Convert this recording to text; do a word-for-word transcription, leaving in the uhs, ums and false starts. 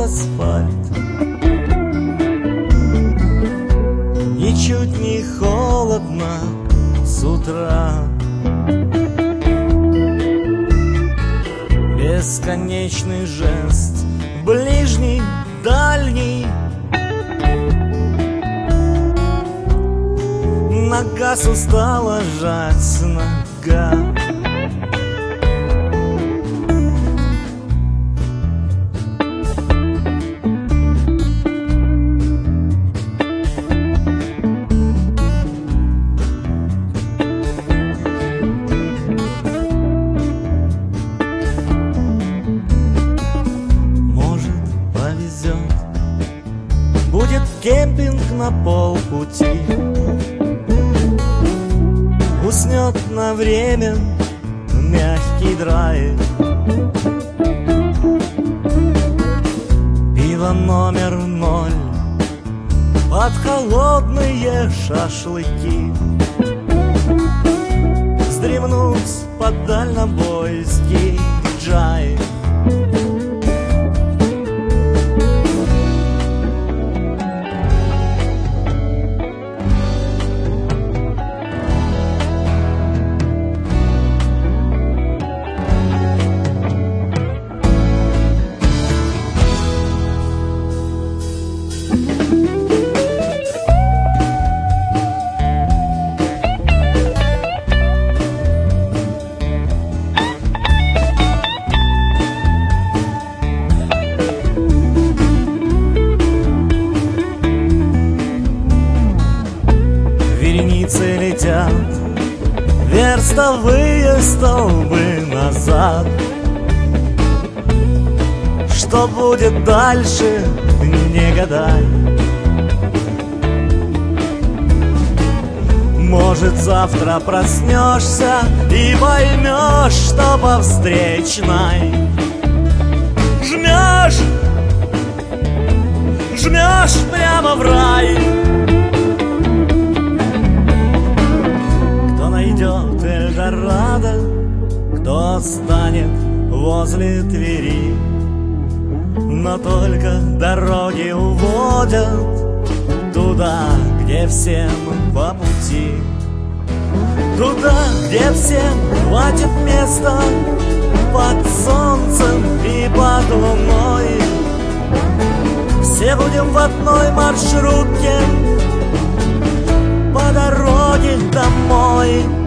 асфальт. Ничуть не холодно с утра. Бесконечный жест, ближний, дальний. На газ устала жать нога. Будет кемпинг на полпути. Уснет на время мягкий драйв. Пиво номер ноль под холодные шашлыки. Вздремнуть под дальнобойский джайв. Вереницы летят верстовые столбы назад. Что будет дальше, не гадай. Может, завтра проснешься и поймешь, что по встречной жмешь, жмешь прямо в рай. Найдет Эльдорадо, кто станет возле Твери. Но только дороги уводят туда, где всем по пути. Туда, где всем хватит места под солнцем и под луной. Все будем в одной маршрутке по дороге домой.